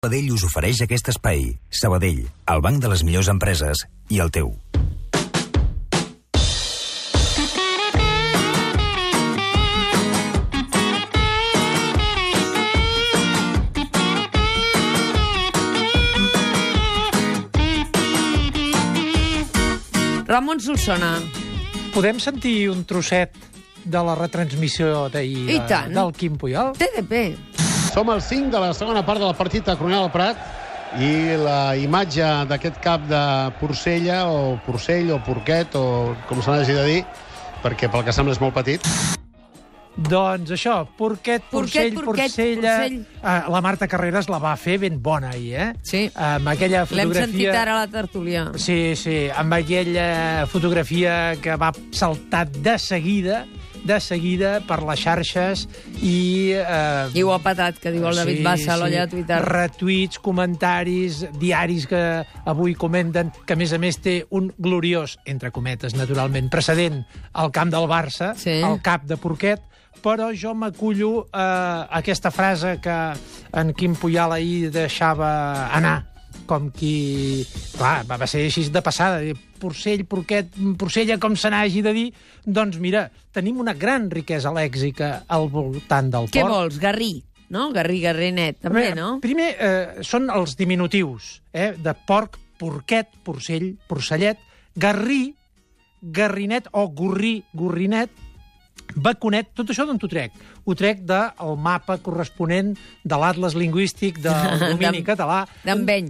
Sabadell us ofereix aquest espai. Sabadell, el banc de les millors empreses i el teu. Ramon Solsona. Podem sentir un trosset de la retransmissió d'ahir del Quim Puyol? TDP. Som al 5 de la segona part del partit a Coronel al Prat i la imatge d'aquest cap de Porcella o Porcell o Porquet o com se n'hagi de dir, perquè pel que sembla és molt petit. Doncs això, Porquet, Porcell, Porcella... Porcell. La Marta Carreras la va fer ben bona ahir, eh? Sí. Amb aquella fotografia... L'hem sentit ara a la tertúlia. Sí, amb aquella fotografia que va saltar de seguida per les xarxes i... I ho ha patat, que diu el David Bassa, l'olla de Twitter. Retuits, comentaris, diaris que avui comenten que, a més té un gloriós, entre cometes, naturalment, precedent al camp del Barça, al cap de Porquet, però jo m'acullo a aquesta frase que en Quim Puyol ahir deixava anar, com qui... Clar, va ser així de passada, Porcell, Porquet, Porcella, com se n'hagi de dir, doncs mira, tenim una gran riquesa lèxica al voltant del porc. Què vols? Garrí, no? Garrinet, també, no? Primer, són els diminutius, de porc, porquet, porcell, porcellet, garrí, garrinet o gorrí, gorrinet, baconet, tot això d'on t'ho trec? Ho trec del mapa corresponent de l'Atles lingüístic del domini català. D'Enveny.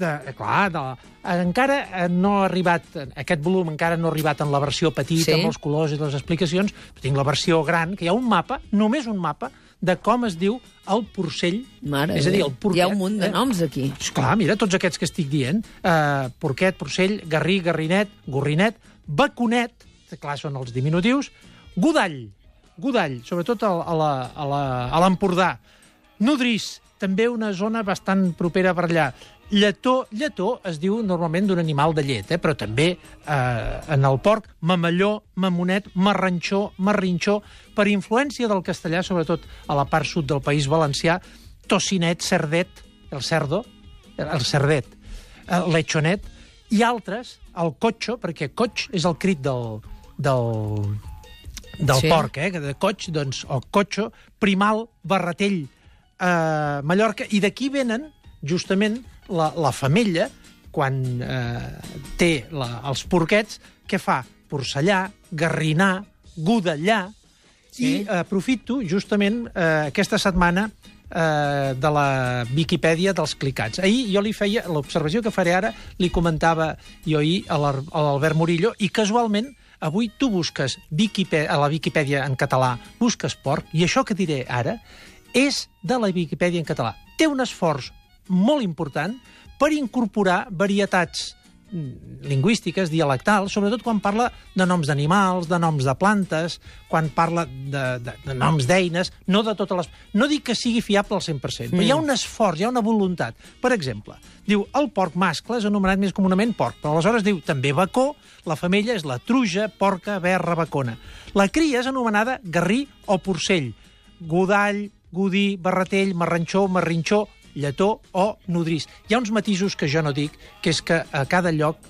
Clar, encara no ha arribat, aquest volum encara no ha arribat en la versió petita, amb els colors i les explicacions, però tinc la versió gran, que hi ha un mapa, només un mapa, de com es diu el porcell. És a dir, el porquet. Hi ha un munt de noms aquí. Clar, mira, tots aquests que estic dient. Porquet, porcell, garrí, garrinet, gorrinet, baconet, clar, són els diminutius, godall, sobretot a l'Empordà. Nodrís, també una zona bastant propera per allà. Lletó es diu normalment d'un animal de llet, però també en el porc, mamelló, mamonet, marranxó, marrinxó, per influència del castellà, sobretot a la part sud del País Valencià, tocinet, cerdet, el cerdet, lechonet, i altres, el cotxo, perquè coig és el crit del porc, de coig, doncs, o cotxo, primal, barretell, Mallorca, i d'aquí venen, justament, la femella, quan té els porquets, què fa? Porcellar, garrinar, godallar, i aprofito, justament, aquesta setmana de la Viquipèdia dels clicats. Ahir jo li feia, l'observació que faré ara, li comentava jo ahir a l'Albert Murillo, i casualment, avui tu busques a la Viquipèdia en català, busques porc, i això que diré ara és de la Viquipèdia en català. Té un esforç molt important per incorporar varietats lingüístiques, dialectals, sobretot quan parla de noms d'animals, de noms de plantes, quan parla de noms d'eines, no de totes les... No dic que sigui fiable al 100%, però hi ha un esforç, hi ha una voluntat. Per exemple, diu, el porc mascle és anomenat més comunament porc, però aleshores diu també bacó, la femella és la truja, porca, berra, bacona. La cria és anomenada garrí o porcell, godall, godí, barretell, marranxó, marrinxó, lletó o nodrís. Hi ha uns matisos que jo no dic, que és que a cada lloc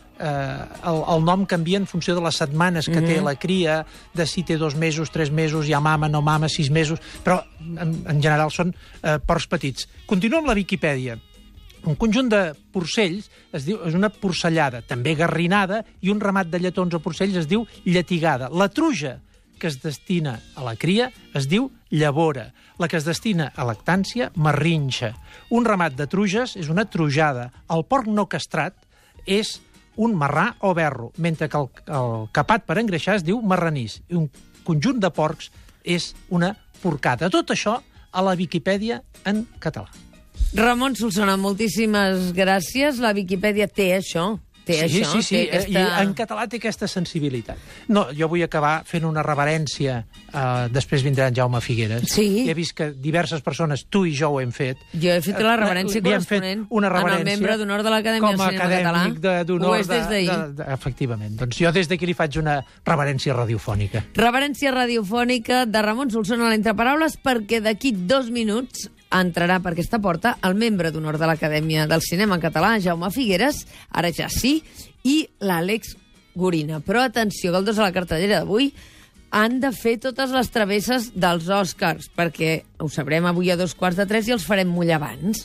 el nom canvia en funció de les setmanes que té la cria, de si té 2 mesos, 3 mesos, ja mama, no mama, 6 mesos, però en general són porcs petits. Continuo amb la Viquipèdia. Un conjunt de porcells és una porcellada, també garrinada, i un ramat de lletons o porcells es diu lletigada. La truja, que es destina a la cria, es diu llavora. La que es destina a lactància, marrinxa. Un ramat de truges és una trujada. El porc no castrat és un marrà o berro, mentre que el capat per engreixar es diu marranís. I un conjunt de porcs és una porcada. Tot això a la Viquipèdia en català. Ramon Solsona, moltíssimes gràcies. La Viquipèdia té això. Sí, i en català té aquesta sensibilitat. No, jo vull acabar fent una reverència, després vindrà en Jaume Figueres. Sí. He vist que diverses persones, tu i jo ho hem fet. Jo he fet la reverència corresponent en el membre d'honor de l'Acadèmia del Cinema Català. Com a acadèmic d'honor. Ho és des d'ahir. Efectivament. Doncs jo des d'aquí li faig una reverència radiofònica. Reverència radiofònica de Ramon Solsona a l'Entreparaules, perquè d'aquí 2 minuts entrarà per aquesta porta el membre d'honor de l'Acadèmia del Cinema Català, Jaume Figueres, ara ja sí, i l'Àlex Gorina. Però atenció, que el dos a la cartellera d'avui han de fer totes les travesses dels Oscars, perquè ho sabrem avui a 2:15 i els farem mullar abans.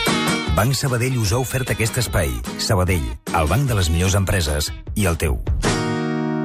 Banc Sabadell us ha ofert aquest espai. Sabadell, el banc de les millors empreses i el teu.